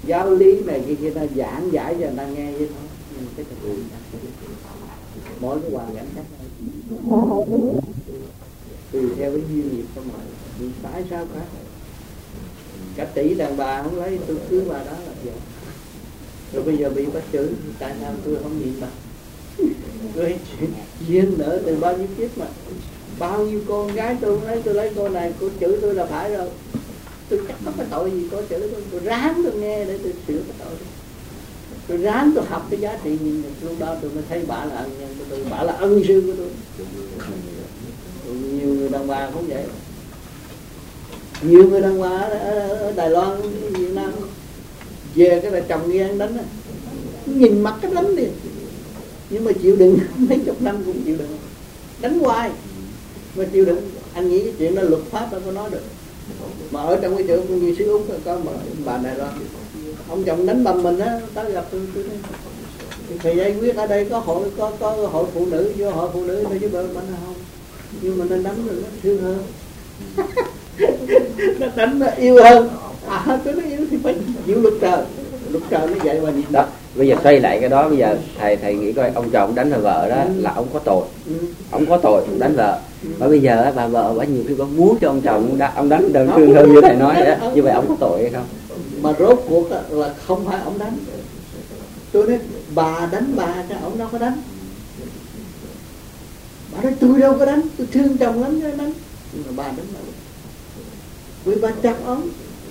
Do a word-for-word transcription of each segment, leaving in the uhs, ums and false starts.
giáo lý này kia kia ta giảng giải cho người ta nghe vậy thôi, nhưng cái thực hiện mỗi cái hoàn cảnh khác nhau, tùy theo cái duyên nghiệp của mọi người. Tại sao cả cả tỷ đàn bà không lấy, tôi cưới bà đó là vậy. Rồi bây giờ bị bắt chửi, tại sao tôi không nhịn bà? Rồi duyên nợ từ bao nhiêu kiếp mà bao nhiêu con gái tôi lấy, tôi lấy cô này, cô chửi tôi là phải rồi. Tôi chắc có cái tội gì cô chửi tôi, tôi ráng tôi nghe để tôi sửa cái tội đó. Tôi ráng tôi học cái giá trị nhìn, lúc đó tôi mới thấy bà là ân nhân của tôi, bà là ân sư của tôi. Nhiều người đàn bà không vậy. Nhiều người đàn bà ở Đài Loan, Việt Nam về cái là chồng ghen đánh á, nhìn mặt cái đánh đi, nhưng mà chịu đựng mấy chục năm cũng chịu đựng, đánh hoài mà chịu đựng. Anh nghĩ cái chuyện đó luật pháp đâu có nói được. Mà ở trong cái chỗ của người xứ Úc có một bà này đó, ông chồng đánh bầm mình á, tới gặp tôi, tôi thì giải quyết ở đây có hội có có hội phụ nữ, vô hội phụ nữ thôi chứ bên mình không. Nhưng mà nên đánh rồi nó thương hơn. Nó đánh nó yêu hơn. À tôi nói yêu thì phải chịu luật trời. Luật trời nó vậy mà nhìn đó. Bây giờ xoay lại cái đó, bây giờ thầy thầy nghĩ coi, ông chồng đánh vợ đó là ông có tội, ông có tội đánh vợ. Và bây giờ bà vợ bà nhiều khi bà muốn cho ông chồng ông đánh đơn thương hơn như thầy nói đó, như vậy ông có tội hay không? Mà rốt cuộc là không phải ông đánh. Tôi nói bà đánh bà chứ ông đâu có đánh. Bà nói tôi đâu có đánh, tôi thương chồng lắm chứ đánh. Nhưng mà bà đánh bà. Vì bà chặt ông,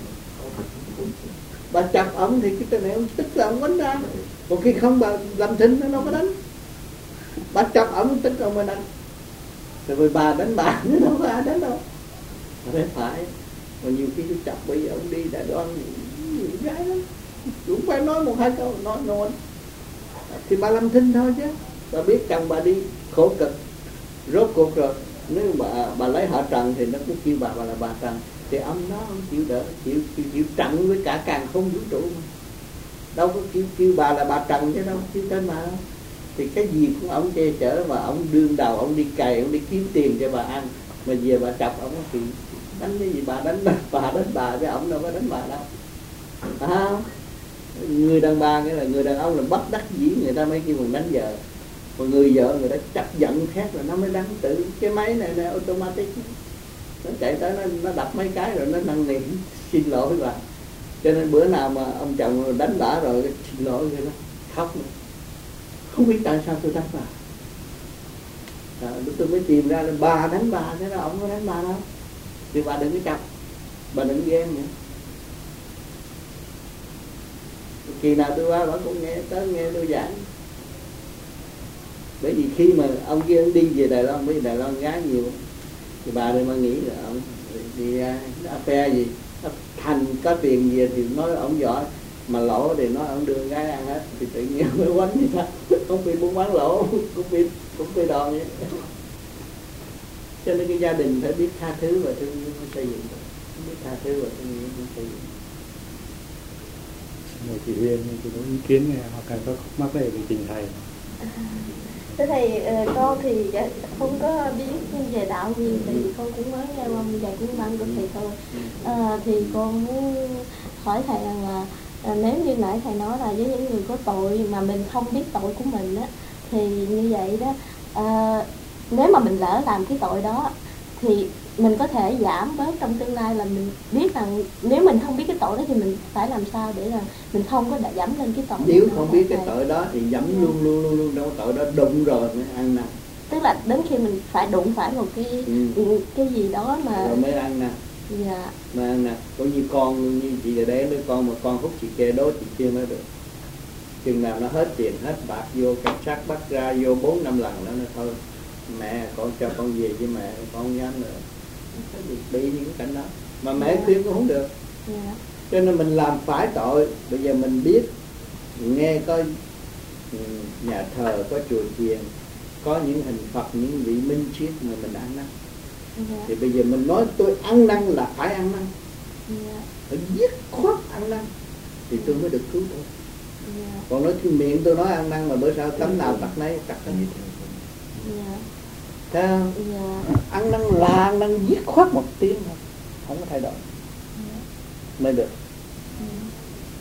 bà chặt ông thì cái tên này ông tức là ông đánh ra. Còn khi không bà làm thinh nó đâu có đánh. Bà chặt ông tức ông mới đánh. Rồi vì bà đánh bà nó đâu có ai đánh đâu. Bà nói phải. Mà nhiều khi tôi chặt bây giờ ông đi đã đoan nhiều gái lắm, cũng phải nói một hai câu, nói nói thì bà làm thinh thôi chứ. Bà biết chồng bà đi khổ cực, rốt cuộc rồi nếu bà bà lấy họ Trần thì nó cũng kêu bà bà là bà Trần, thì ông đó ông chịu đỡ, chịu chịu, chịu trận với cả càn không vũ trụ mà. Đâu có kêu kêu bà là bà Trần chứ đâu, kêu tên bà đâu. Thì cái gì cũng ông che chở, mà ông đương đầu, ông đi cày, ông đi kiếm tiền cho bà ăn, mà về bà chọc ông thì đánh cái gì bà đánh bà, bà đánh bà chứ ông đâu có đánh bà đâu. À, người đàn bà nghĩa là người đàn ông là bất đắc dĩ người ta mới kêu mình đánh vợ, còn người vợ người ta chấp giận khác là nó mới đánh. Tự cái máy này là automatic, nó chạy tới nó, nó đập mấy cái rồi nó năn nỉ xin lỗi bà. Cho nên bữa nào mà ông chồng đánh bà rồi xin lỗi rồi nó khóc nữa. Không biết tại sao tôi đánh bà. À, tôi mới tìm ra là bà đánh bà, thế là ông có đánh bà đâu. Thì bà đừng có chọc, bà đừng ghen nữa. Kỳ nào tôi qua bà cũng nghe tới nghe tôi giảng. Bởi vì khi mà ông kia ông đi về Đài Loan, bởi vì Đài Loan gái nhiều, thì bà đây mà nghĩ là ông đi affair gì, thành có tiền gì thì nói ông giỏi, mà lỗ thì nói ông đưa gái ăn hết, thì tự nhiên mới quánh như thế. Không bị buôn bán lỗ, cũng bị cũng bị đòn vậy. Cho nên cái gia đình phải biết tha thứ và thương yêu mới xây dựng được, biết tha thứ và thương yêu mới xây dựng. Một chị Huyền thì có ý kiến này, hoặc là có mắc về về trình thầy. Thế thầy, con thì không có biết về đạo gì, thì con cũng mới nghe qua vài cuốn băng của thầy thôi. À, thì con muốn hỏi thầy rằng là à, nếu như nãy thầy nói là với những người có tội mà mình không biết tội của mình á, thì như vậy đó, à, nếu mà mình lỡ làm cái tội đó thì mình có thể giảm bớt trong tương lai, là mình biết rằng nếu mình không biết cái tội đó thì mình phải làm sao để là mình không có dẫm lên cái tội. Nếu không biết cái tội đó thì dẫm ừ. luôn luôn luôn luôn đâu, tội đó đụng rồi mới ăn nè. Tức là đến khi mình phải đụng phải một cái ừ. cái gì đó mà rồi mới ăn nè. Dạ. Mà ăn nè, có như con như chị ở đấy, đứa con mà con hút chị kia đố chị kia mới được. Chừng nào nó hết tiền hết bạc vô cảnh sát bắt ra vô bốn năm lần đó nó thôi. Mẹ con cho con về với mẹ, con không dám nữa. Bị những cái cảnh đó mà mẹ yeah. khuyên cũng không được. Yeah. Cho nên mình làm phải tội. Bây giờ mình biết, nghe có nhà thờ, có chùa chiền, có những hình Phật, những vị minh triết mà mình ăn năn. Yeah. Thì bây giờ mình nói tôi ăn năn là phải ăn năn. Yeah. Phải dứt khoát ăn năn thì tôi mới được cứu tôi. Yeah. Còn nói cái miệng tôi nói ăn năn mà bữa sau tấm nào tắt nấy tắt cái gì. Yeah. Thấy không? Yeah. Ăn năn là ăn năn dứt khoát một tiếng thôi, không có thay đổi. Yeah. Mới được. Yeah.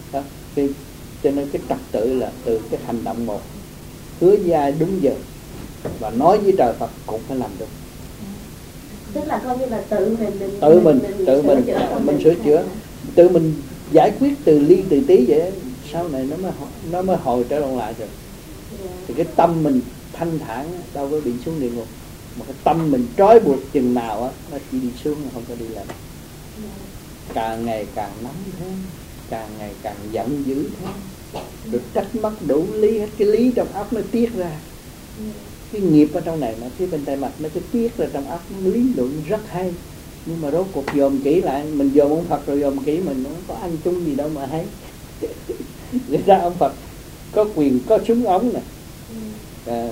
Thì cho nên cái trật tự là từ cái hành động một, hứa với ai đúng giờ và nói với trời Phật cũng phải làm được. Tức là coi như là tự mình, mình tự mình, mình tự mình sửa chữa, mình, mình sửa chữa, tự mình giải quyết từ ly từ tí vậy, sau này nó mới nó mới hồi trở lại rồi. Yeah. Thì cái tâm mình thanh thản đâu có bị xuống địa ngục, mà cái tâm mình trói buộc chừng nào á nó chỉ đi xuống không có đi lên. Yeah. Càng ngày càng nóng thêm, càng ngày càng giận dữ thêm, rồi trách móc đủ lý, hết cái lý trong óc nó tiết ra. Yeah. Cái nghiệp ở trong này, nó phía bên tay mặt nó cứ tiết ra trong óc, nó lý luận rất hay. Nhưng mà rốt cuộc dòm kỹ lại, mình dòm ông Phật rồi dòm kỹ mình, nó có ăn chung gì đâu mà hay. Người ra ông Phật có quyền có súng ống nè, à,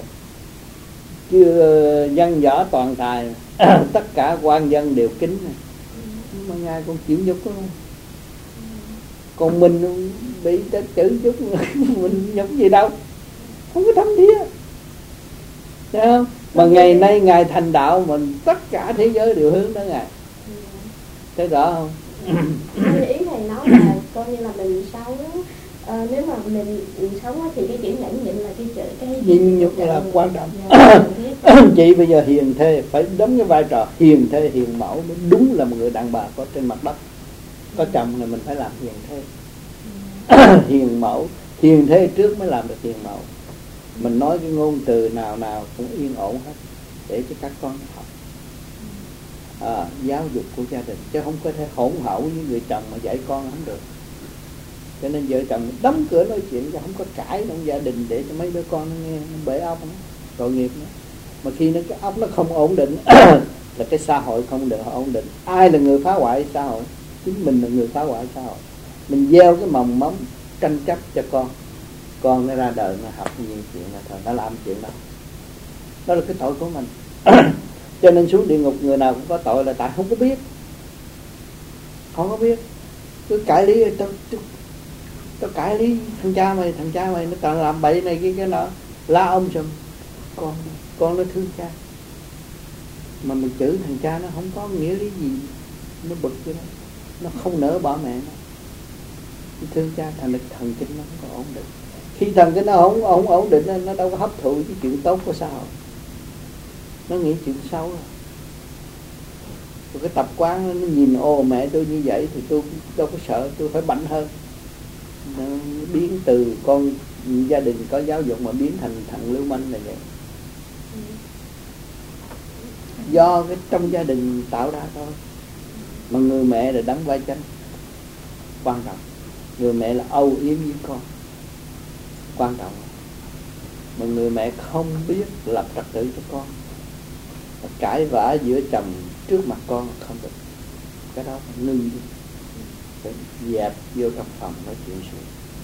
chưa dân võ toàn tài, tất cả quan dân đều kính nè. Nhưng mà ngài còn chịu nhục đó. Còn mình bị chữ chút mình nhục gì đâu, không có thấm thía, thấy không? Mà ngày nay ngài thành đạo, mình tất cả thế giới đều hướng tới ngài, thấy rõ không? Ý thầy nói là coi như là mình sống, ờ, nếu mà mình, mình sống thì cái chữ nhẫn nhịn là cái chữ cái nhịn nhục là quan trọng. Dạ, Chị bây giờ hiền thê phải đóng cái vai trò hiền thê hiền mẫu, mới đúng là một người đàn bà có trên mặt đất. Có chồng là mình phải làm hiền thê. Hiền mẫu, hiền thê trước mới làm được hiền mẫu. Mình nói cái ngôn từ nào nào cũng yên ổn hết, để cho các con học. À, giáo dục của gia đình, chứ không có thể hỗn hậu với người chồng mà dạy con không được. Cho nên vợ chồng đóng cửa nói chuyện, chứ không có cãi trong gia đình để cho mấy đứa con nó nghe, nó bể óc nữa, tội nghiệp nữa. Mà khi nó cái óc nó không ổn định là cái xã hội không được ổn định. Ai là người phá hoại xã hội? Chính mình là người phá hoại xã hội. Mình gieo cái mầm móng tranh chấp cho con, con nó ra đời nó học nhiều chuyện là thôi, nó làm chuyện đó. Đó là cái tội của mình. Cho nên xuống địa ngục người nào cũng có tội là tại không có biết, không có biết. Cứ cãi lý, tôi, tôi, tôi cãi lý thằng cha mày, thằng cha mày nó toàn làm bậy này kia cái nọ, la ông sùm. Con, con nó thương cha, mà mình chửi thằng cha nó không có nghĩa lý gì, nó bực cho nó, nó không nỡ bỏ mẹ nó. Thương cha, thành lực thần kinh nó không có ổn định. Khi thần kinh nó không, không ổn định, nó đâu có hấp thụ cái chuyện tốt của xã hội, nó nghĩ chuyện xấu rồi. Rồi cái tập quán nó nhìn ô mẹ tôi như vậy thì tôi đâu có sợ, tôi phải mạnh hơn. Nó biến từ con gia đình có giáo dục mà biến thành thằng lưu manh là vậy. Do cái trong gia đình tạo ra thôi. Mà người mẹ là đóng vai chính quan trọng. Người mẹ là âu yếm với con, quan trọng. Mà người mẹ không biết lập trật tự cho con, cãi vã giữa chồng trước mặt con không được. Cái đó phải ngưng đi, phải dẹp vô trong phòng nói chuyện xuống.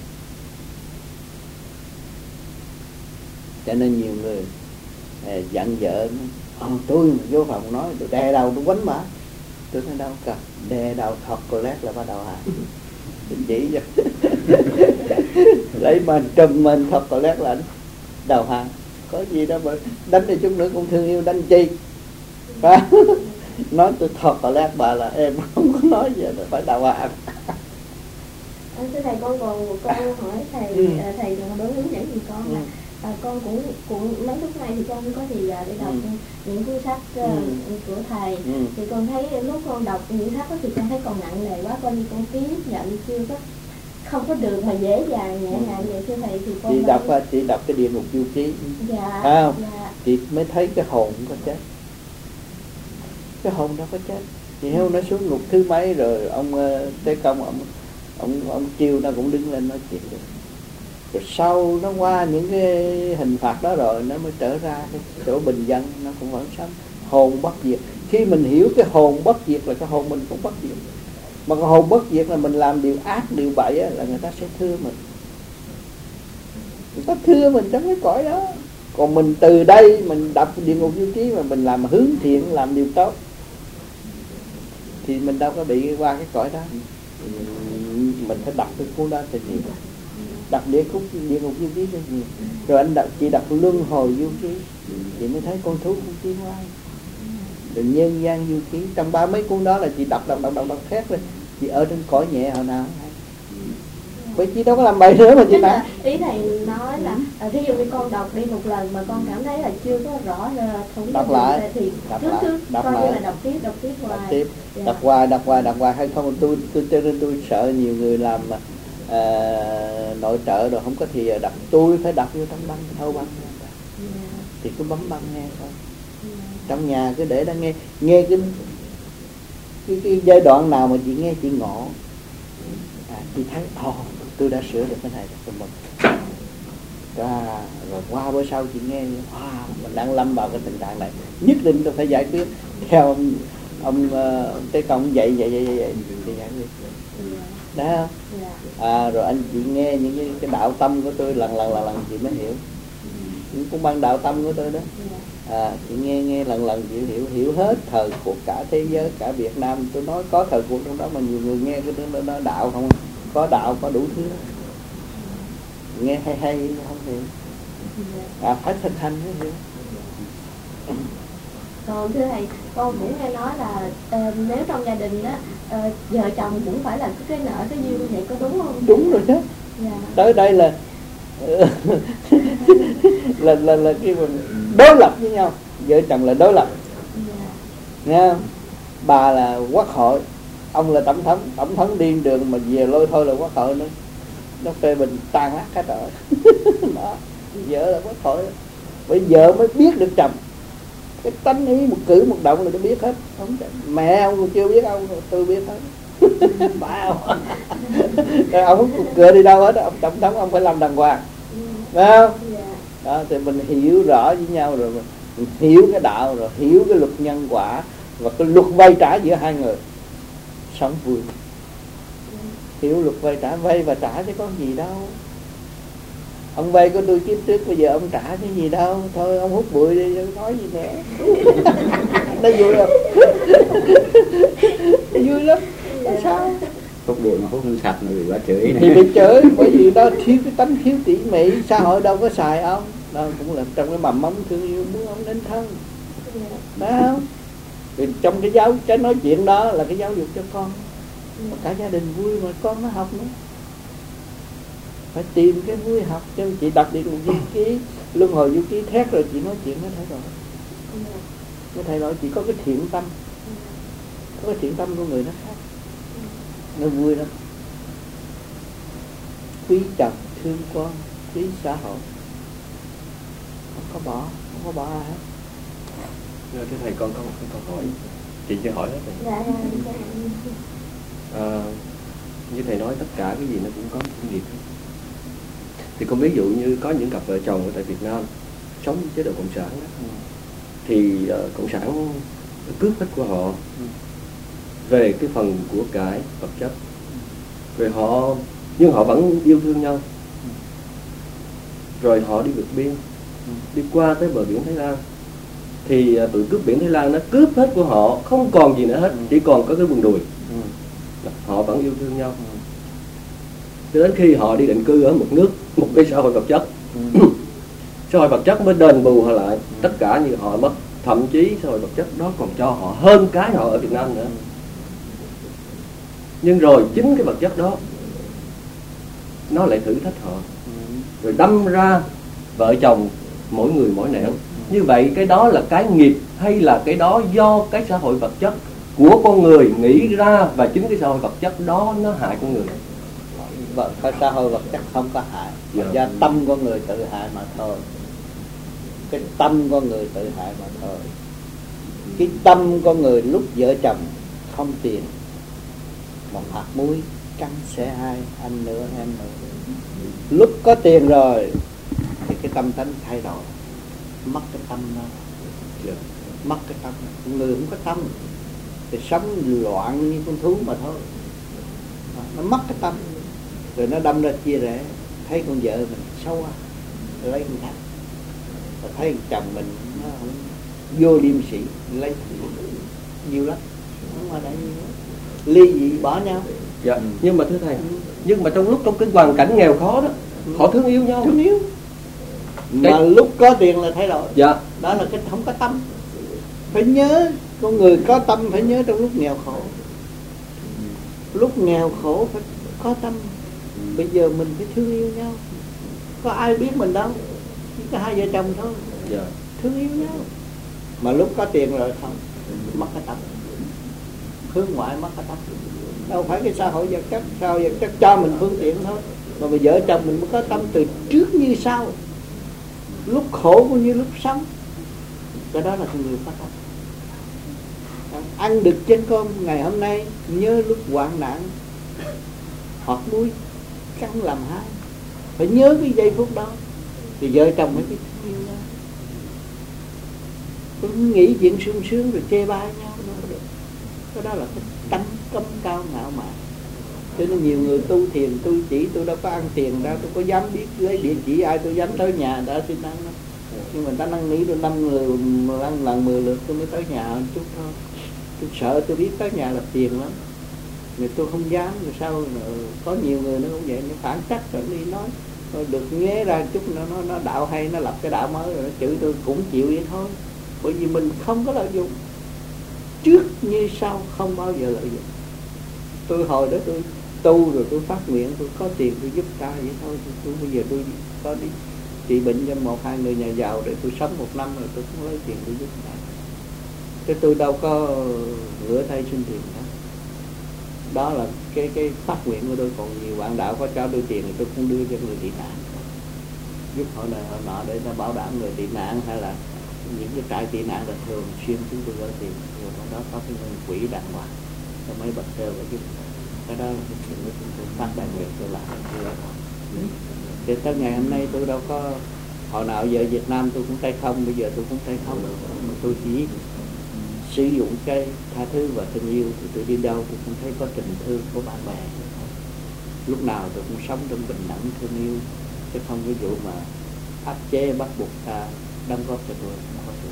Cho nên nhiều người à, giận vợ ờ, tôi mà vô phòng nói tôi đè đầu tôi quánh mà. Tôi nói đâu cần, đè đầu thọt cô lét là bắt đầu hả? Tôi chỉ cho lấy mình trùm mình thọt cô lét là đầu hàng. Có gì đâu mà đánh thì chút nữa cũng thương yêu, đánh chi phải. Nói tôi thọt cô lét bà là em không có nói gì, phải đầu hàng. Thưa thầy, con còn một câu hỏi thầy, ừ. thầy đối hướng dẫn thì con là à, con cũng cũng mấy lúc này thì con có thì để đọc ừ. những cuốn sách uh, ừ. của thầy, ừ. thì con thấy lúc con đọc những sách đó thì con thấy còn nặng nề quá, con như con tiếp nhận chưa có, không có được mà dễ dàng nhẹ nhàng vậy. Thưa thầy thì con chị đọc thấy... chị đọc cái Địa Ngục Du Ký, dạ, phải không? Dạ. Chị mới thấy cái hồn có chết, cái hồn đâu có chết. Chị hiểu nó xuống ngục thứ mấy rồi ông uh, Tế Công ông ông ông Chiêu nó cũng đứng lên nói chuyện được. Rồi sau nó qua những cái hình phạt đó rồi nó mới trở ra cái chỗ bình dân, nó cũng vẫn sống. Hồn bất diệt. Khi mình hiểu cái hồn bất diệt là cái hồn mình cũng bất diệt. Mà cái hồn bất diệt là mình làm điều ác, điều bậy á, là người ta sẽ thương mình. Người ta thương mình trong cái cõi đó. Còn mình từ đây mình đọc Địa Ngục Du Ký mà mình làm hướng thiện, làm điều tốt thì mình đâu có bị qua cái cõi đó. Mình phải đọc cái cuốn đó cho nhiều, đọc địa khúc Địa Ngục Du Ký cho nhiều. Rồi anh đọc, chị đọc Luân Hồi Du Ký, chị mới thấy con thú con tiến hóa. Rồi Nhân Gian Du Ký, trong ba mấy cuốn đó là chị đọc đọc đọc đọc đọc khác rồi. Chị ở trên cõi nhẹ hồi nào hay. bởi chị đâu có làm bậy nữa mà chị là nặng. ý thầy nói là à, ví dụ như con đọc đi một lần mà con cảm thấy là chưa có rõ là thống đọc lại thì đọc cứ lại cứ đọc coi như lại là đọc tiếp đọc tiếp hoài. đọc tiếp Dạ. đọc hoài đọc hoài đọc hoài hay không tôi tôi cho nên tôi sợ nhiều người làm à, nội trợ rồi không có thì đọc, tôi phải đọc vô trong băng thâu băng Dạ. thì cứ bấm băng nghe thôi. Dạ. Trong nhà cứ để đó nghe nghe cái cái, cái giai đoạn nào mà chị nghe chị ngộ à, chị thấy ồ oh, tôi đã sửa được cái này tôi mừng. À, rồi qua bữa sau chị nghe wow, mình đang lâm vào cái tình trạng này, nhất định tôi phải giải quyết theo ông ông, uh, ông Tế Công dạy vậy vậy vậy vậy thì giải quyết đó không? À, rồi anh chị nghe những cái, cái đạo tâm của tôi lần lần lần lần chị mới hiểu, những cũng ban đạo tâm của tôi đó. À, chị nghe nghe lần lần chị hiểu hiểu hết thời cuộc cả thế giới cả Việt Nam. Tôi nói có thời cuộc trong đó mà nhiều người nghe cái đó, đó đạo không, có đạo có đủ thứ đó. Nghe hay hay không hiểu, à, phải thực hành mới hiểu. Còn thưa thầy, con cũng nghe nói là uh, nếu trong gia đình á uh, vợ chồng cũng phải là cái nợ cái duyên như vậy, có đúng không? Đúng rồi đó. Dạ. Tới đây là là là là cái đối lập với nhau, vợ chồng là đối lập. Dạ. Nghe không? Bà là quốc hội, ông là tổng thống, tổng thống điên đường mà về lôi thôi là quốc hội nữa, nó phê bình tàn ác cái trời. Đó, vợ là quốc hội, bởi vợ mới biết được chồng, cái tánh ý một cử một động là nó biết hết. Không, mẹ ông còn chưa biết ông, tôi biết hết. Phải không? Ông không cửa đi đâu hết, ông tổng thống ông phải làm đàng hoàng, phải không? Đó, thì mình hiểu rõ với nhau rồi mình hiểu cái đạo, rồi hiểu cái luật nhân quả và cái luật vay trả giữa hai người sống vui. Hiểu luật vay trả, vay và trả chứ có gì đâu. Ông vay của tôi kiếp trước, bây giờ ông trả cái gì đâu. Thôi ông hút bụi đi, nói gì nữa. Nó vui không? Vui lắm. Sao? Hút bụi mà hút không sạch mà bị bà chửi này. Thì bị chửi, bởi vì đó thiếu cái tánh thiếu tỉ mỉ. Xã hội đâu có xài ông. Đó cũng là trong cái mầm móng thương yêu muốn ông đến thân. Đó không? Thì trong cái giáo, cái nói chuyện đó là cái giáo dục cho con. Cả gia đình vui mà con nó học nữa. Phải tìm cái vui học. Cho chị đọc đi một du ký, luân hồi du ký thét rồi chị nói chuyện nó thay đổi. Nó thay đổi, chỉ có cái thiện tâm. Có cái thiện tâm của người nó khác. Nó vui lắm. Quý chồng, thương con, quý xã hội. Không có bỏ, không có bỏ ai hết. Thưa thầy, con có một câu hỏi, chị chưa hỏi hết rồi. Dạ, dạ. À, như thầy nói tất cả cái gì nó cũng có một nghiệp. Thì con ví dụ như có những cặp vợ chồng ở tại Việt Nam sống chế độ cộng sản đó, ừ. thì uh, cộng sản cướp hết của họ ừ. về cái phần của cải vật chất, rồi họ nhưng họ vẫn yêu thương nhau, ừ. rồi họ đi vượt biên, ừ. đi qua tới bờ biển Thái Lan, thì uh, tụi cướp biển Thái Lan nó cướp hết của họ, không còn gì nữa hết, ừ. chỉ còn có cái quần đùi, ừ. họ vẫn yêu thương nhau. Ừ. Cho đến khi họ đi định cư ở một nước, một cái xã hội vật chất, ừ. xã hội vật chất mới đền bù họ lại ừ. tất cả như họ mất. Thậm chí xã hội vật chất đó còn cho họ hơn cái họ ở Việt Nam nữa. Nhưng rồi chính cái vật chất đó nó lại thử thách họ, ừ. rồi đâm ra vợ chồng mỗi người mỗi nẻo. ừ. Như vậy cái đó là cái nghiệp hay là cái đó do cái xã hội vật chất của con người nghĩ ra, và chính cái xã hội vật chất đó nó hại con người? Vợ, cái xã hội vật chất không có hại, mà yeah. do tâm con người tự hại mà thôi. Cái tâm con người tự hại mà thôi. Cái tâm con người lúc vợ chồng không tiền, một hạt muối cắn xẻ hai, anh nữa em nữa. Lúc có tiền rồi thì cái tâm tánh thay đổi, mất cái tâm đó, yeah. mất cái tâm. Người không có tâm thì sống loạn như con thú mà thôi. Nó mất cái tâm, rồi nó đâm ra chia rẽ. Thấy con vợ mình xấu quá, lấy con thằng. Rồi thấy chồng mình nó không vô liêm sĩ, lấy nhiều lắm, không ở đây ly dị bỏ nhau. Dạ. Ừ. Nhưng mà thưa thầy, ừ. nhưng mà trong lúc trong cái hoàn cảnh nghèo khó đó, ừ. họ thương yêu nhau, thương yêu. Mà cái... lúc có tiền là thay đổi. Dạ. Đó là cái không có tâm. Phải nhớ, con người có tâm phải nhớ trong lúc nghèo khổ. Lúc nghèo khổ phải có tâm. Bây giờ mình phải thương yêu nhau. Có ai biết mình đâu, chỉ có hai vợ chồng thôi. Dạ. Thương yêu nhau. Mà lúc có tiền rồi không, mất cái tâm, hướng ngoại mất cái tâm. Đâu phải cái xã hội vật chất, xã hội vật chất cho mình phương tiện thôi. Mà bây vợ chồng mình mới có tâm từ trước như sau, lúc khổ cũng như lúc sống. Cái đó là người phát tâm. Ăn được chén cơm ngày hôm nay, nhớ lúc hoạn nạn hoặc muối cắn làm hai, phải nhớ cái giây phút đó. Thì vợ chồng mới biết thương yêu nhau. Không nghĩ chuyện sung sướng rồi chê bai nhau nữa được. Cái đó là cái tâm cấm cao ngạo mạn. Cho nên nhiều người tu thiền, tu chỉ, tôi đâu có ăn tiền đâu, tôi có dám biết lấy địa chỉ ai, tôi dám tới nhà đã xin ăn đâu. Nhưng mà ta năng nghĩ tôi năm người ăn lần mười lượt tôi mới tới nhà một chút thôi. Tôi sợ, tôi biết tới nhà là tiền lắm, người tôi không dám. Rồi sao có nhiều người nó cũng vậy, nó phản trách rồi đi nói rồi được nghe ra chút nó nó nó đạo hay, nó lập cái đạo mới rồi nó chửi tôi cũng chịu vậy thôi. Bởi vì mình không có lợi dụng, trước như sau không bao giờ lợi dụng. Tôi hồi đó tôi tu rồi tôi phát nguyện, tôi có tiền tôi giúp ta vậy thôi. Tôi bây giờ tôi có đi trị bệnh cho một hai người nhà giàu để tôi sống một năm rồi tôi cũng lấy tiền tôi giúp ta. Chứ tôi đâu có rửa tay xin tiền đó. Đó là cái cái phát nguyện của tôi. Còn nhiều bạn đạo có cho tôi tiền thì tôi cũng đưa cho người tị nạn, giúp họ này họ nọ để nó bảo đảm người tị nạn, hay là những cái trại tị nạn là thường xuyên chúng tôi gửi tiền. Rồi đó có cái quỹ đàng hoàng cho mấy bậc sơ để giúp. Cái đó chúng tôi phát đại nguyện tôi làm như đó. Thì tới ngày hôm nay tôi đâu có hồi nào giờ Việt Nam tôi cũng tay không, bây giờ tôi cũng tay không. Mà tôi chỉ sử dụng cái tha thứ và tình yêu, thì tôi đi đâu tôi cũng thấy có tình thương của bạn bè. Lúc nào tôi cũng sống trong bình đẳng thương yêu, chứ không ví dụ mà áp chế bắt buộc ta đóng góp cho tôi. Không có sự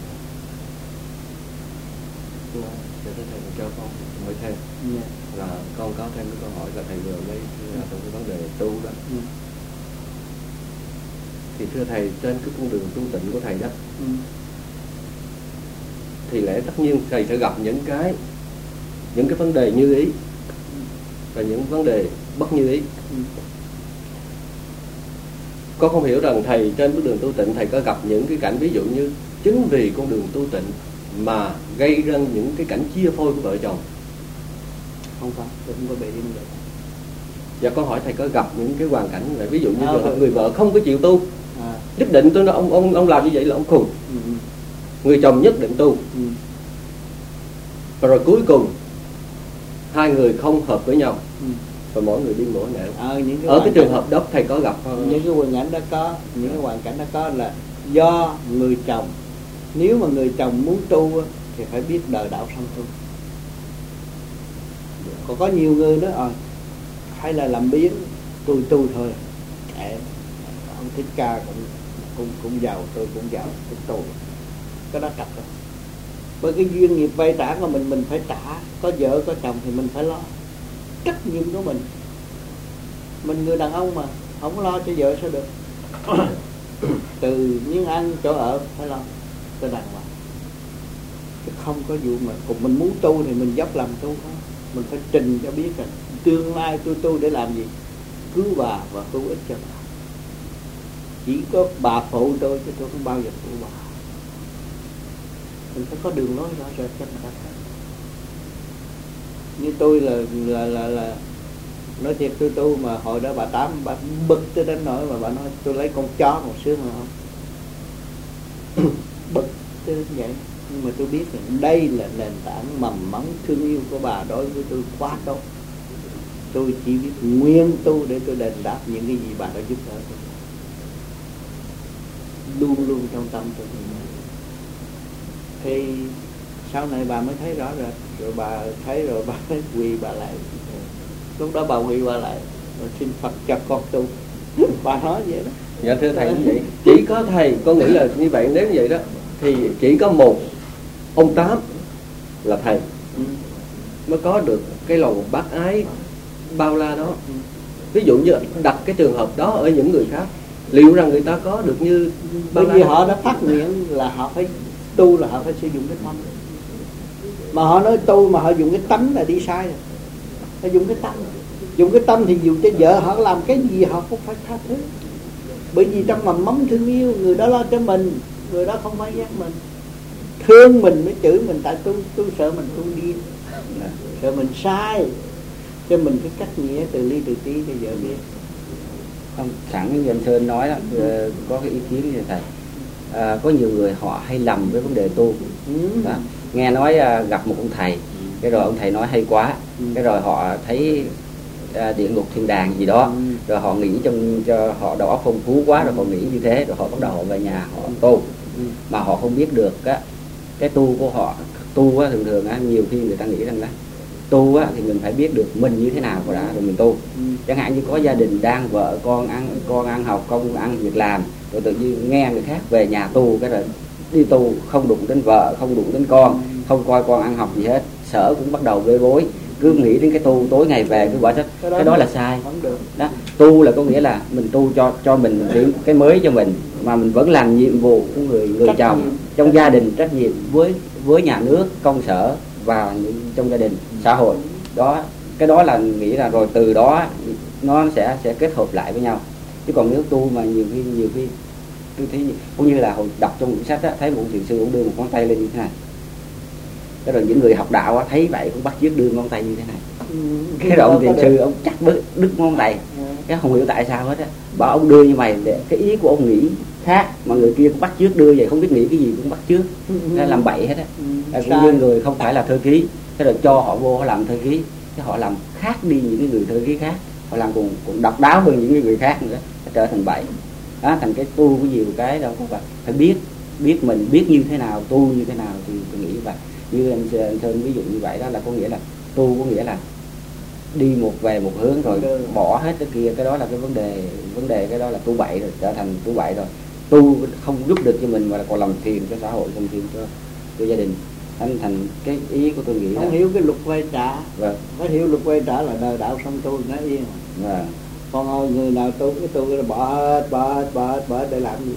Để thầy cho con hỏi thêm. yeah. Là con có thêm cái câu hỏi là thầy vừa lấy ra trong cái vấn đề tu đó. yeah. Thì thưa thầy, trên cái con đường tu tịnh của thầy đó, ừ. thì lẽ tất nhiên thầy sẽ gặp những cái những cái vấn đề như ý và những vấn đề bất như ý. ừ. Con không hiểu rằng thầy trên bước đường tu tịnh thầy có gặp những cái cảnh ví dụ như chính vì con đường tu tịnh mà gây ra những cái cảnh chia phôi của vợ chồng. Không có, tôi không có bị như vậy. Dạ con hỏi thầy có gặp những cái hoàn cảnh này, ví dụ như à, trường hợp người vợ không có chịu tu, à. nhất định tôi nói ông ông ông làm như vậy là ông khùng. ừ. Người chồng nhất định tu, ừ. và rồi cuối cùng hai người không hợp với nhau, ừ. và mỗi người đi mỗi nẻo. à, những cái Ở cái trường cảnh, hợp đó thầy có gặp không? những cái hoàn cảnh đó có, những cái hoàn cảnh đó có là do người chồng, nếu mà người chồng muốn tu thì phải biết đời đạo song tu. Còn có nhiều người đó à, hay là làm biến tôi tu thôi, kệ, ông Thích Ca cũng cũng cũng giàu, tôi cũng giàu, tôi tu. Cái đó trật rồi. Bởi cái duyên nghiệp vay trả của mình mình phải trả. Có vợ có chồng thì mình phải lo trách nhiệm của mình. Mình người đàn ông mà không lo cho vợ sao được. Từ miếng ăn chỗ ở phải lo cho đàng hoàng, chứ không có vụ mà cùng mình muốn tu thì mình dốc làm tu thôi. Mình phải trình cho biết rằng tương lai tôi tu để làm gì, cứu bà và cứu ích cho bà. Chỉ có bà phụ tôi chứ tôi không bao giờ phụ bà. Mình phải có đường lối rõ rệt cho người ta thấy. Như tôi là là là là nói thiệt, tôi tu mà hồi đó bà Tám bà bực tới đến nỗi mà bà nói tôi lấy con chó một xương mà không. Bực tới đến vậy. Nhưng mà tôi biết rằng đây là nền tảng mầm móng thương yêu của bà đối với tôi quá tốt. Tôi chỉ biết nguyên tu để tôi đền đáp những cái gì bà đã giúp đỡ tôi, luôn luôn trong tâm tôi. Thì sau này bà mới thấy rõ rệt, rồi bà thấy rồi bà mới quỳ bà lại. Lúc đó bà quỳ bà lại rồi xin Phật cho con tu. Bà nói vậy đó. Dạ thưa thầy như vậy, chỉ có thầy, con nghĩ là như vậy, nếu như vậy đó thì chỉ có một ông Tám là thầy ừ. mới có được cái lòng bác ái bao la đó. ừ. Ví dụ như đặt cái trường hợp đó ở những người khác, liệu rằng người ta có được như bao bởi vì la? họ đã phát nguyện là họ phải tu, là họ phải sử dụng cái tâm. Mà họ nói tu mà họ dùng cái tánh là đi sai rồi. Họ dùng cái tâm. Dùng cái tâm thì dùng cho vợ họ làm cái gì họ cũng phải tha thứ. Bởi vì trong mầm móng thương yêu, người đó lo cho mình, người đó không phải ghét mình. Thương mình mới chửi mình, tại tôi tôi sợ mình tu điên, sợ mình sai, cho mình cái cách nghĩa từ ly từ tí cho vợ biết. Không, sẵn như anh Sơn nói đó, có cái ý kiến như thầy. À, có nhiều người họ hay lầm với vấn đề tu. Ừ. Đó. Nghe nói à, gặp một ông thầy, cái rồi ông thầy nói hay quá, ừ. cái rồi họ thấy à, địa ngục thiên đàng gì đó, ừ. rồi họ nghĩ trong cho họ đầu óc phong phú quá, rồi họ nghĩ như thế, rồi họ bắt đầu họ về nhà họ tu, ừ. mà họ không biết được á, cái tu của họ tu á, thường thường á, nhiều khi người ta nghĩ rằng đó tu á, thì mình phải biết được mình như thế nào đã rồi mình tu. Ừ. Chẳng hạn như có gia đình đang vợ con ăn con ăn học, công ăn việc làm, rồi tự nhiên nghe người khác về nhà tu, cái rồi đi tu không đụng đến vợ, không đụng đến con, không coi con ăn học gì hết, sở cũng bắt đầu bê bối, cứ nghĩ đến cái tu, tối ngày về cứ bỏ sách. Cái đó, cái đó là sai. Đó, tu là có nghĩa là mình tu cho cho mình cái, cái mới cho mình, mà mình vẫn làm nhiệm vụ của người người chồng trong gia đình, trách nhiệm với với nhà nước, công sở và những trong gia đình, xã hội. Đó, cái đó là nghĩ là rồi từ đó nó sẽ sẽ kết hợp lại với nhau. Chứ còn nếu tu mà nhiều khi nhiều khi tôi thấy cũng như là hồi đọc trong quyển sách á, thấy một thiền sư cũng đưa một ngón tay lên như thế này, cái rồi những người học đạo á, thấy vậy cũng bắt chước đưa ngón tay như thế này. Ừ, cái rồi ông thiền sư ông chắc đứt ngón tay, ừ. cái không hiểu tại sao hết á, bảo ông đưa như mày để cái ý của ông nghĩ khác, mà người kia cũng bắt chước đưa vậy, không biết nghĩ cái gì cũng bắt chước, ừ. làm bậy hết á. Ừ, cũng như người không phải là thơ ký, cái rồi cho họ vô họ làm thơ ký, cái họ làm khác đi những cái người thơ ký khác, họ làm cũng cũng độc đáo hơn những người khác nữa, trở thành bậy. Đó, thành cái tu có nhiều cái đâu các bạn phải biết biết mình biết như thế nào, tu như thế nào thì tôi nghĩ vậy. Như anh, anh Sơn ví dụ như vậy đó, là có nghĩa là tu có nghĩa là đi một về một hướng rồi bỏ hết cái kia, cái đó là cái vấn đề vấn đề cái đó là tu bậy rồi, trở thành tu bậy rồi. Tu không giúp được cho mình mà là còn làm phiền cho xã hội, làm phiền cho cho gia đình. Thành thành cái ý của tôi nghĩ không là hiểu cái luật vay trả. Vâng. Phải hiểu luật vay trả là đời đạo xong tu nó yên. Vâng. Còn ơi, người nào tu cái tu là bỏ hết, bỏ hết, bỏ hết, bỏ hết để làm gì?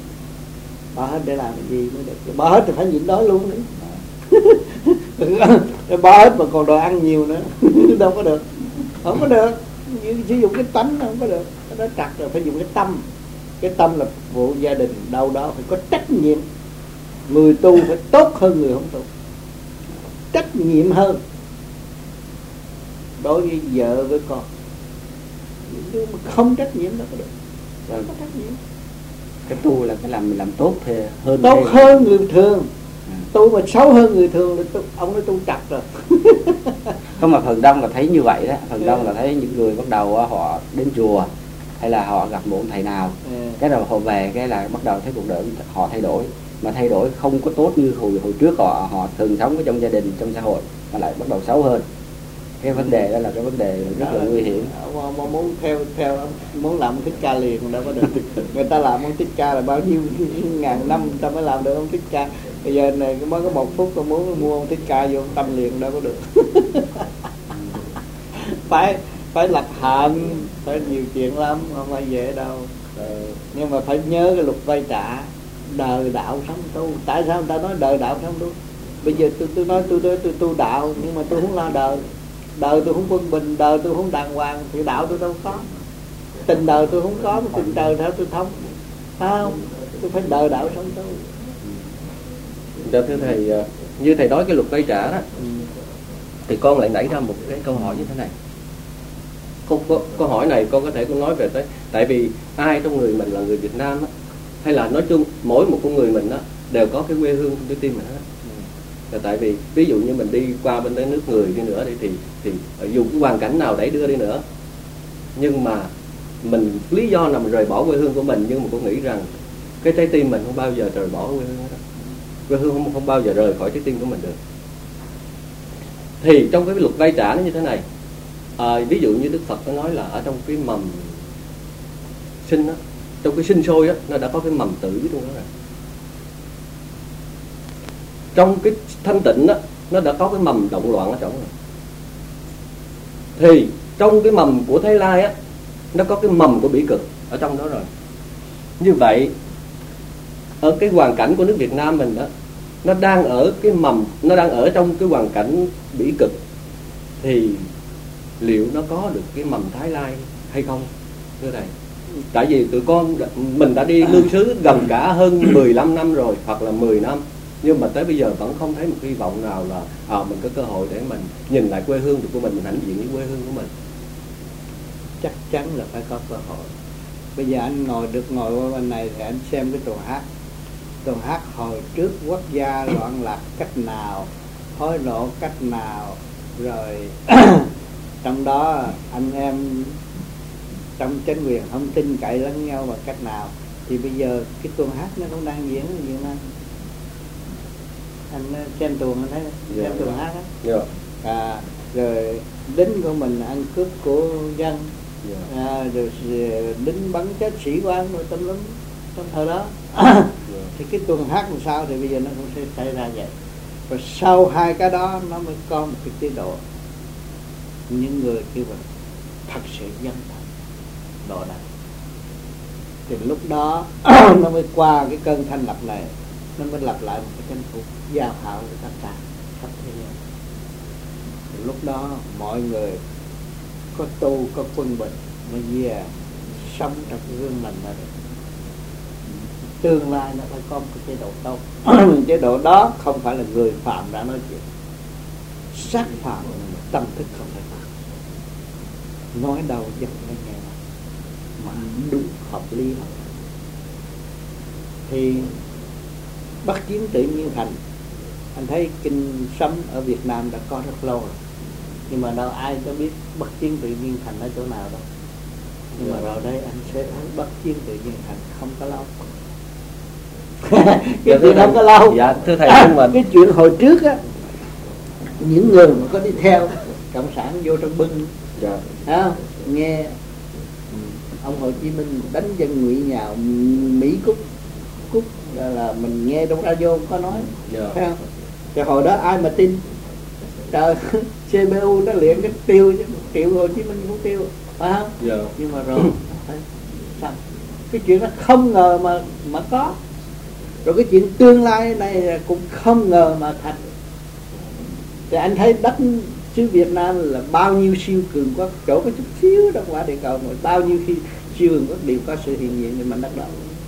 Bỏ hết để làm cái gì mới được? Bỏ hết thì phải nhịn đói luôn đấy. Bỏ hết mà còn đồ ăn nhiều nữa, đâu có được, không có được. Sử dụng cái tánh không có được, nó trật rồi. Phải dùng cái tâm, cái tâm là phục vụ gia đình, đâu đó phải có trách nhiệm. Người tu phải tốt hơn người không tu, trách nhiệm hơn đối với vợ với con. Nhưng mà không trách nhiệm đâu có được, không có trách nhiệm. Cái tu là phải làm mình làm tốt thì hơn tốt thêm. Hơn người thường. À. Tu mà xấu hơn người thường thì tu, ông nói tu trật rồi. Không, mà phần đông là thấy như vậy đó, phần đông là thấy những người bắt đầu họ đến chùa hay là họ gặp một thầy nào, à. cái rồi họ về cái là bắt đầu thấy cuộc đời họ thay đổi, mà thay đổi không có tốt như hồi hồi trước họ họ thường sống ở trong gia đình, trong xã hội, mà lại bắt đầu xấu hơn. Cái vấn đề đó là cái vấn đề rất là nguy hiểm. Mà muốn theo theo muốn làm ông Thích Ca liền đâu có được. Người ta làm ông Thích Ca là bao nhiêu ngàn năm người ta mới làm được ông Thích Ca. Bây giờ này mới có một phút tôi muốn mua ông Thích Ca vô ông tâm liền đâu có được. phải phải lập hạnh, phải nhiều chuyện lắm, không phải dễ đâu. Nhưng mà phải nhớ cái luật vay trả, đời đạo sống tu. Tại sao người ta nói đời đạo sống tu? Bây giờ tôi tôi nói tôi tôi tôi tu đạo, nhưng mà tôi không lo đời. Đời tôi không quân bình, đời tôi không đàng hoàng thì đạo tôi đâu có. Tình đời tôi không có, mà tình đời theo tôi thông. Phải không? Tôi phải đời đạo sống tu. Dạ thưa thầy, như thầy nói cái luật vay trả đó, ừ. thì con lại nảy ra một cái câu hỏi như thế này. Câu, câu, câu hỏi này con có thể con nói về tới, tại vì ai trong người mình là người Việt Nam đó, hay là nói chung mỗi một con người mình đó, đều có cái quê hương trong cái tim mình đó. Là tại vì ví dụ như mình đi qua bên tới nước người đi nữa đi, thì thì dù cái hoàn cảnh nào đẩy đưa đi nữa, nhưng mà mình lý do là mình rời bỏ quê hương của mình, nhưng mà con nghĩ rằng cái trái tim mình không bao giờ rời bỏ quê hương đó. Quê hương không, không bao giờ rời khỏi trái tim của mình được. Thì trong cái luật vay trả nó như thế này, à, ví dụ như Đức Phật có nói là ở trong cái mầm sinh đó, trong cái sinh sôi đó, nó đã có cái mầm tử trong đó rồi. Trong cái thanh tịnh đó, nó đã có cái mầm động loạn ở trong rồi. Thì trong cái mầm của Thái Lai á, nó có cái mầm của bỉ cực ở trong đó rồi. Như vậy ở cái hoàn cảnh của nước Việt Nam mình đó, nó đang ở cái mầm, nó đang ở trong cái hoàn cảnh bỉ cực, thì liệu nó có được cái mầm Thái Lai hay không thưa thầy? Tại vì tụi con mình đã đi lưu xứ gần cả hơn mười lăm năm rồi, hoặc là mười năm, nhưng mà tới bây giờ vẫn không thấy một hy vọng nào là à, mình có cơ hội để mình nhìn lại quê hương của mình, mình hãnh diện với quê hương của mình. Chắc chắn là phải có cơ hội. Bây giờ anh ngồi được ngồi qua bên này thì anh xem cái tuồng hát. Tuồng hát hồi trước quốc gia loạn lạc cách nào, hối lộ cách nào, rồi trong đó anh em trong chính quyền không tin cậy lẫn nhau bằng cách nào, thì bây giờ cái tuồng hát nó cũng đang diễn ở Việt Nam. Anh xem tuồng anh thấy xem yeah, tuồng hát á, yeah. à, rồi lính của mình ăn cướp của dân, yeah. à, rồi lính bắn chết sĩ quan rồi tâm lắm trong thời đó. yeah. Thì cái tuồng hát làm sao thì bây giờ nó cũng sẽ xảy ra vậy. Rồi sau hai cái đó nó mới có một cái chế độ những người kêu là thật sự dân tộc độ này, thì lúc đó nó mới qua cái cơn thanh lập này, nó mới lập lại một cái chính phủ giao hảo của tất cả khắp thế giới. Thì lúc đó mọi người có tu có quân bình mới về sống trong cái gương lành này. Tương lai nó phải có một cái chế độ tốt. Chế độ đó không phải là người phạm đã nói chuyện, sát phạm tâm thức không phải phạm, nói đâu dân phải nghe mà đúng hợp lý hợp. Thì Bắc Chiến Tự Nhiên Thành, anh thấy kinh sấm ở Việt Nam đã có rất lâu rồi, nhưng mà đâu ai có biết Bắc Chiến Tự Nhiên Thành ở chỗ nào đâu. Nhưng mà rồi đây anh sẽ thấy Bắc Chiến Tự Nhiên Thành không có lâu. Cái dạ, chuyện không có lâu. Dạ thưa thầy, à, nhưng mà cái chuyện hồi trước á, những người mà có đi theo cộng sản vô trong binh, dạ. à, nghe ông Hồ Chí Minh đánh dân ngụy nhào Mỹ Cúc Cúc là, là mình nghe trong radio có nói, yeah. thấy không? Thì hồi đó ai mà tin? Trời, xê pê u nó luyện cái tiêu chứ, triệu Hồ Chí Minh cũng tiêu, phải không? Yeah. Nhưng mà rồi sao? Cái chuyện đó không ngờ mà mà có. Rồi cái chuyện tương lai này cũng không ngờ mà thành. Thì anh thấy đất xứ Việt Nam là bao nhiêu siêu cường quốc, chỗ có chút xíu trong quả địa cầu mà bao nhiêu khi siêu cường quốc đều có sự hiện diện trên mảnh đất đó.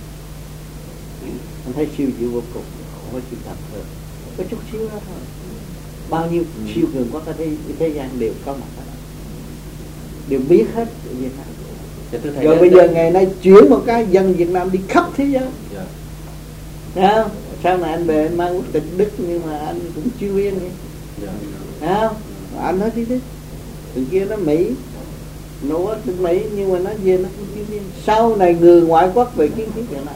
Anh thấy siêu diệu vô cùng, không có chịu thật hơn, có chút xíu đó thôi. Bao nhiêu ừ. siêu cường quốc ở thế, thế gian đều có mặt ở đó, đều biết hết Việt Nam. Dạ, rồi bây giờ ngày nay chuyển một cái dân Việt Nam đi khắp thế giới. Dạ. Thấy không? Sau này anh về anh mang quốc tịch Đức nhưng mà anh cũng chưa yên vậy. Dạ. Thấy không? Anh nói tiếng Đức, từ kia nó Mỹ, nó quốc tịch Mỹ nhưng mà nó về nó cũng chưa yên. Sau này người ngoại quốc về kiến thiết Việt Nam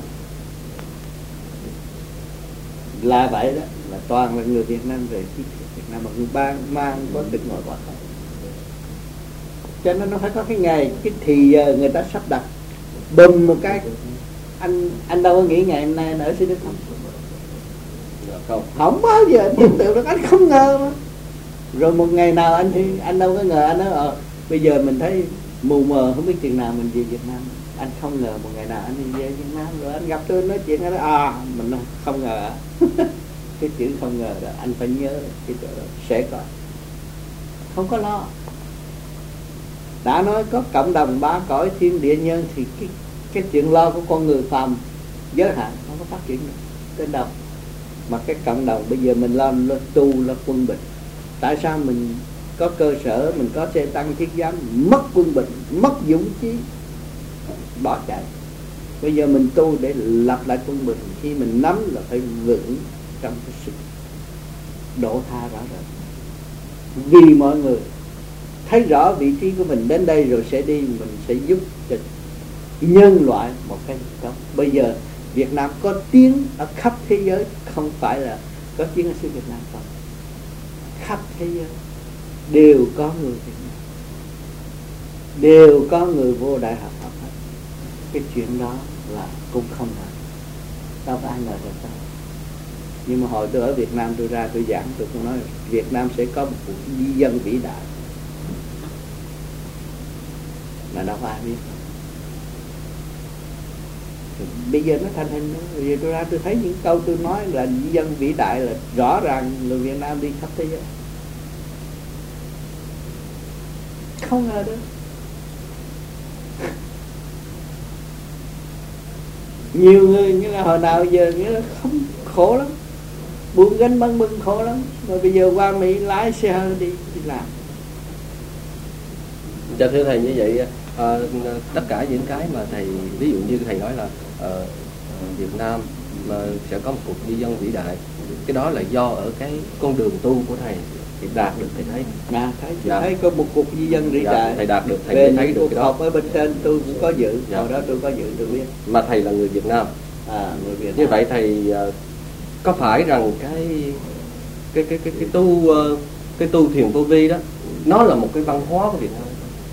là vậy đó, là toàn là người Việt Nam về kiến thiết Việt Nam mà người ba mang có tịch ngoại quốc. Cho nên nó phải có cái ngày, cái thì giờ người ta sắp đặt bùm một cái. Anh anh đâu có nghĩ ngày hôm nay anh ở xứ Đức không? Không. Không bao giờ anh tưởng tượng được, anh không ngờ mà. Rồi một ngày nào anh thì anh đâu có ngờ, anh nói ờ bây giờ mình thấy mù mờ không biết chừng nào mình về Việt Nam. Anh không ngờ một ngày nào anh đi về Việt Nam, rồi anh gặp tôi nói chuyện anh nói à mình không ngờ. Cái chữ không ngờ đó anh phải nhớ cái chỗ đó sẽ có, không có lo. Đã nói có cộng đồng ba cõi thiên địa nhân thì cái cái chuyện lo của con người phàm giới hạn, không có phát triển được đến đâu. Mà cái cộng đồng bây giờ mình lo, lo tu lo quân bình. Tại sao mình có cơ sở, mình có xe tăng thiết giáp, mất quân bình, mất dũng chí, bỏ chạy. Bây giờ mình tu để lập lại quân bình, khi mình nắm là phải vững trong cái sự độ tha rõ rệt. Vì mọi người thấy rõ vị trí của mình đến đây rồi sẽ đi, mình sẽ giúp cho nhân loại một cái đó. Bây giờ Việt Nam có tiếng ở khắp thế giới, không phải là có tiếng ở xứ Việt Nam không. Khắp thế giới đều có người Việt Nam, đều có người vô đại học học hết. Cái chuyện đó là cũng không phải, đâu có ai ngờ được đâu. Nhưng mà hồi tôi ở Việt Nam tôi ra tôi giảng, tôi cũng nói Việt Nam sẽ có một cuộc di dân vĩ đại, mà đâu có ai biết. Thì bây giờ nó thành hình, bây giờ tôi ra tôi thấy những câu tôi nói là di dân vĩ đại là rõ ràng người Việt Nam đi khắp thế giới. không ngờ được. Nhiều người như là hồi nào giờ như là không khổ lắm, buông gánh băng bưng khổ lắm, mà bây giờ qua Mỹ lái xe hơi đi, đi làm. Dạ thưa thầy, như vậy à, tất cả những cái mà thầy ví dụ như thầy nói là à, Việt Nam mà sẽ có một cuộc di dân vĩ đại, cái đó là do ở cái con đường tu của thầy thì đạt được, thầy thấy. À, thấy, dạ. thấy có một cuộc di dân vĩ dạ, đại. thầy đạt được, thầy về thấy được cái đó. họp ở bên trên tôi cũng có dự, dạ. hồi đó tôi có dự, tôi biết. Mà thầy là người Việt Nam. À, người Việt Nam. Như vậy thầy uh, có phải rằng cái cái cái cái cái tu uh, cái tu thiền vô vi đó nó là một cái văn hóa của Việt Nam?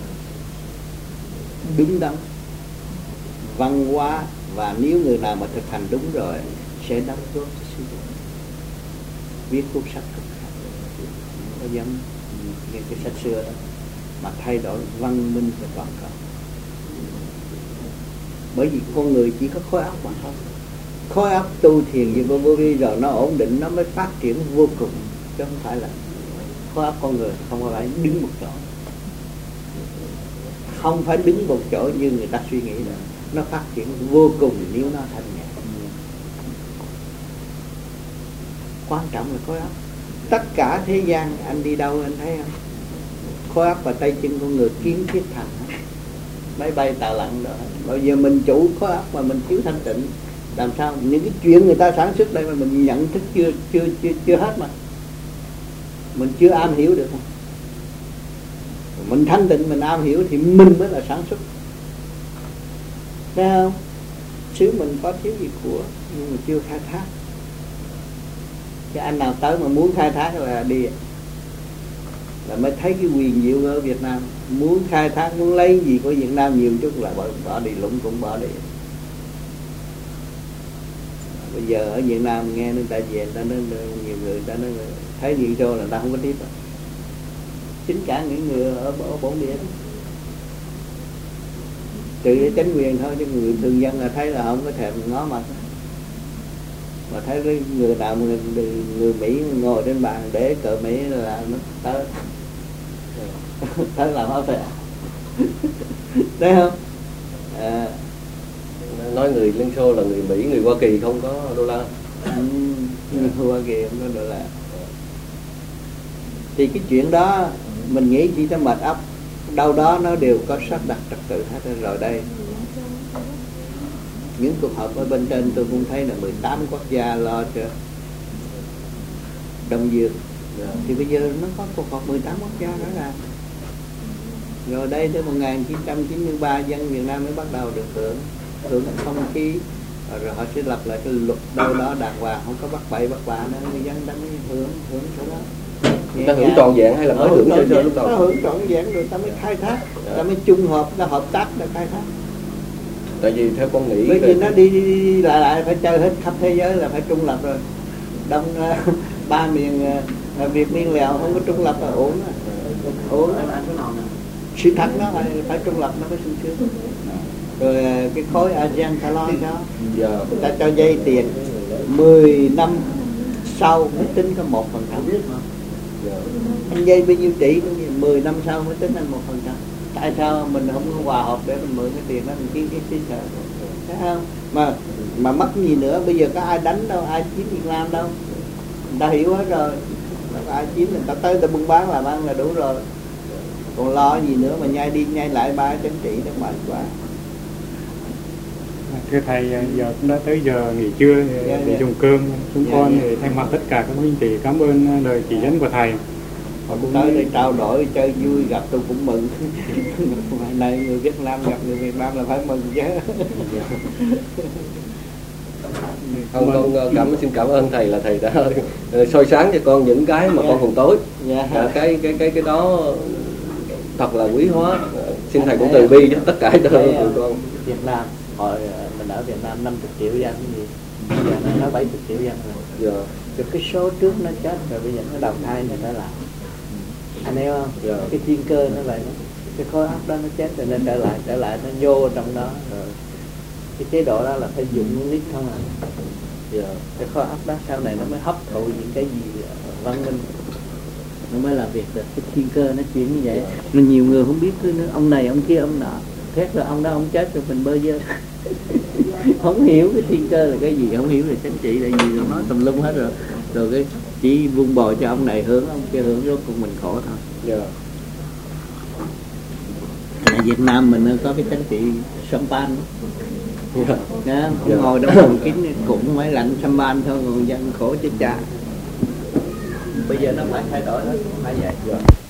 Đúng đắn, văn hóa, và nếu người nào mà thực hành đúng rồi sẽ đóng góp cho sư phụ. Viết cuốn sách cực khác, có giống như cái sách xưa đó mà thay đổi văn minh và toàn cầu. Bởi vì con người chỉ có khối óc mà thôi. Khối óc tu thiền như vô vi rồi nó ổn định, nó mới phát triển vô cùng, chứ không phải là khối óc con người không phải đứng một chỗ. Không phải đứng một chỗ như người ta suy nghĩ nữa, nó phát triển vô cùng nếu nó thành nhẹ. Quan trọng là khối óc. Tất cả thế gian anh đi đâu anh thấy không, khối óc và tay chân con người kiến thiết thành hết. Máy bay tàu lặn đó. Bây giờ mình chủ khối óc mà mình thiếu thanh tịnh, làm sao những cái chuyện người ta sản xuất đây mà mình nhận thức chưa chưa chưa chưa hết, mà mình chưa am hiểu được. Mình thanh tịnh, mình am hiểu thì mình mới là sản xuất. Thấy không? Xứ mình có thiếu gì của, nhưng mà chưa khai thác. Cái anh nào tới mà muốn khai thác là đi, là mới thấy cái quyền diệu ở Việt Nam. Muốn khai thác, muốn lấy gì của Việt Nam nhiều chút là bỏ, bỏ đi, lũng cũng bỏ đi. Bây giờ ở Việt Nam nghe người ta về, người ta nói, nhiều người ta nói thấy Việt Xô là người ta không có tiếp rồi. Chính cả những người ở, ở bốn địa đó. Trừ cái chính quyền thôi, chứ người thường dân là thấy là không có thèm ngó mặt. Mà thấy người nào người, người Mỹ ngồi trên bàn để cờ Mỹ là nó tới tới làm hết rồi. Thấy không? À, nói người Liên Xô là người Mỹ, người Hoa Kỳ không có đô la. Ừ, người Hoa Kỳ không có đô la. Thì cái chuyện đó mình nghĩ chỉ cho mệt óc, đâu đó nó đều có sắp đặt trật tự hết rồi. Đây những cuộc họp ở bên trên tôi cũng thấy là mười tám quốc gia lo cho Đông Dương. Thì bây giờ nó có cuộc họp mười tám quốc gia đó là rồi đây tới một nghìn chín trăm chín mươi ba dân Việt Nam mới bắt đầu được hưởng hưởng không khí, rồi họ sẽ lập lại cái luật đâu đó đàng hoàng, không có bắt bậy bắt bạ nữa, người dân đã mới hưởng hưởng chỗ đó. Người ta hưởng trọn vẹn hay là mới hưởng sơ sơ lúc đầu? Ta hưởng trọn vẹn rồi ta mới khai thác, ta mới chung hợp, ta hợp tác, ta khai thác. Tại vì theo con nghĩ bởi vì nó đi, đi, đi lại lại phải chơi hết khắp thế giới là phải trung lập rồi. Đông uh, ba miền uh, Việt Miên Lào không có trung lập là ổn à. Ổn à. Sự thật nó phải, phải trung lập nó mới sung sướng. Rồi uh, cái khối ASEAN Thái Lan sao? Giờ người ta cho dây tiền mười năm sau mới tính có một phần trăm. Anh dây bao nhiêu tỷ mười năm sau mới tính anh một phần trăm. Tại sao mình không có hòa hợp để mình mượn cái tiền đó mình kiến cái xí sợ? Thấy không? Mà mà mất gì nữa, bây giờ có ai đánh đâu, ai chiếm Việt Nam đâu. Người ta hiểu hết rồi. Có ai chiếm, người ta tới người ta buôn bán làm ăn là đủ rồi. Còn lo gì nữa mà nhai đi nhai lại ba chính trị nó mệt quá. Thưa thầy, giờ cũng đã tới giờ nghỉ trưa để yeah, yeah. dùng cơm. Chúng yeah, con yeah. thay mặt tất cả các anh chị cảm ơn lời chỉ dẫn của thầy. Họ cũng tới đây trao đổi chơi vui, gặp tôi cũng mừng. Này người Việt Nam gặp người Việt Nam là phải mừng chứ. Không, con cảm xin cảm ơn thầy là thầy đã soi sáng cho con những cái mà yeah. con còn tối. Yeah. À, cái cái cái cái đó thật là quý hóa. Xin thầy cũng từ bi cho tất cả cho tụi con. Việt Nam hồi mình ở Việt Nam năm mươi triệu dân gì, bây giờ nó nói bảy mươi triệu dân rồi. Yeah. Rồi cái số trước nó chết rồi, bây giờ nó đầu thai nó trở lại. Anh thấy không? Yeah. Cái thiên cơ nó vậy đó. Cái khối óc đó nó chết rồi nên trở lại, trở lại nó vô trong đó rồi. Cái chế độ đó là phải dùng nít không à. Yeah. Cái khối óc đó sau này nó mới hấp thụ những cái gì văn minh. nó mới làm việc được. Cái thiên cơ nó chuyển như vậy. Mình nhiều người không biết cứ nói, ông này ông kia ông nọ, thét rồi ông đó ông chết rồi mình bơ vơ. Không hiểu cái thiên cơ là cái gì, không hiểu về chánh trị là gì, rồi nói tùm lum hết rồi. Rồi cái chỉ vun bồi cho ông này hướng, ông kia hướng, rốt cuộc mình khổ thôi. Yeah. Ở Việt Nam mình có cái chánh trị champagne. Yeah. Đó, không Yeah. ngồi trong phòng kín cũng mới lạnh champagne thôi, còn dân khổ chết cha. Bây giờ nó phải thay đổi hết, phải vậy. Yeah.